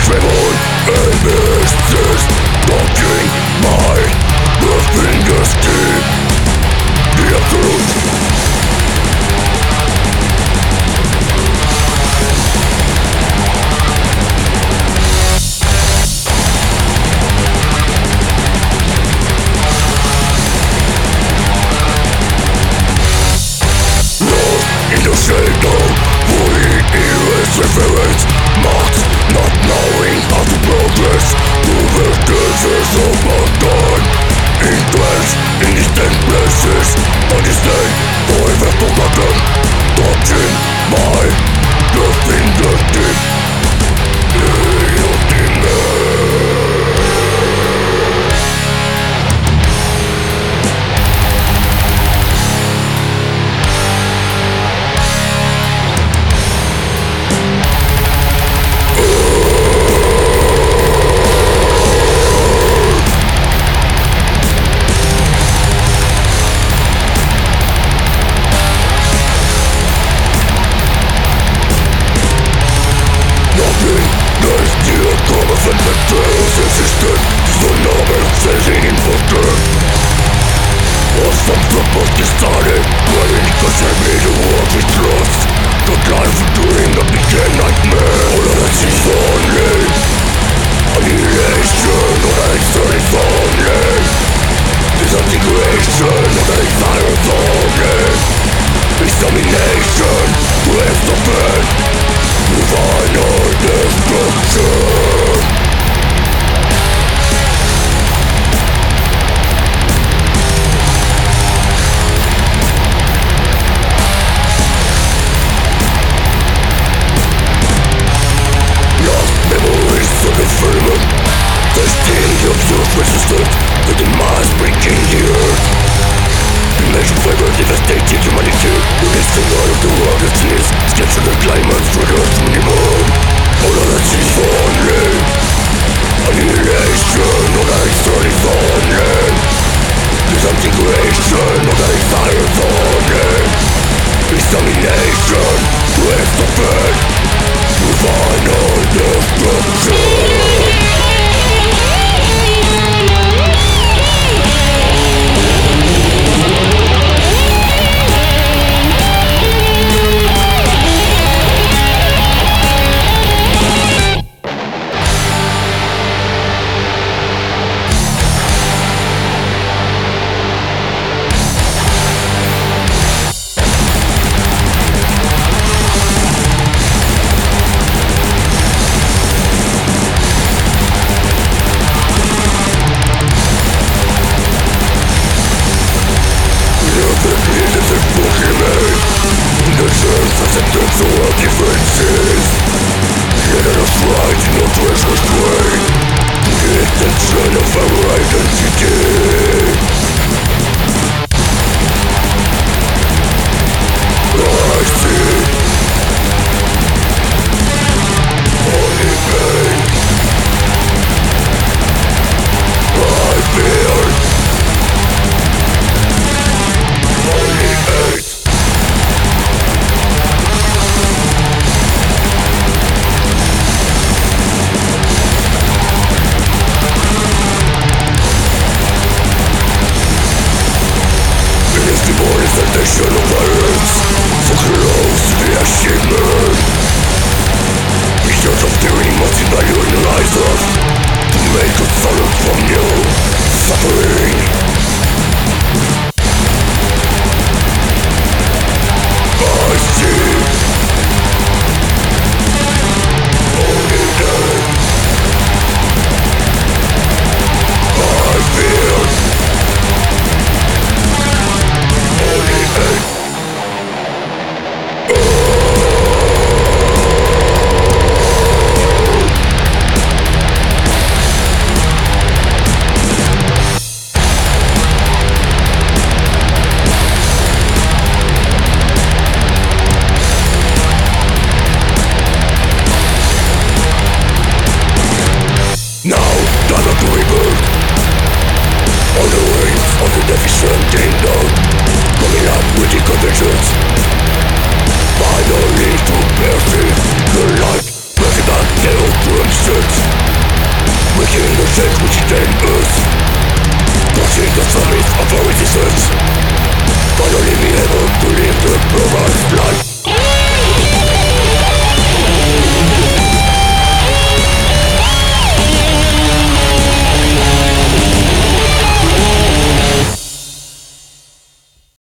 Tremor and misses, touching my fingers deep. The absolute. Lost in the shadow, fully irreverent, marked, not knowing how to progress through the deserts of my time. Entrenched in distant places, undistant, forever forgotten, touching my fingertip. Started, running because I made a war with trust. The life doing a became nightmare. All of that is only annihilation, not an external only. Disintegration, not an entire only. Extermination, waste of it. Final destruction. Firmament, the sting of your resistance, the demise breaking here. Imagine forever devastating humanity, with the signal of the world that is sketching the climax for the minimum. All of that is only annihilation, not an external only. Disintegration, not an entire only. Extermination, waste of it. Final destruction. Differences, yet I was right, no choice was great. The extension of our identity. I see only pain. I fear only hate. Presentation of violence, so close to the achievement. Because of tyranny must invalidize us, to make us solid from you, suffering.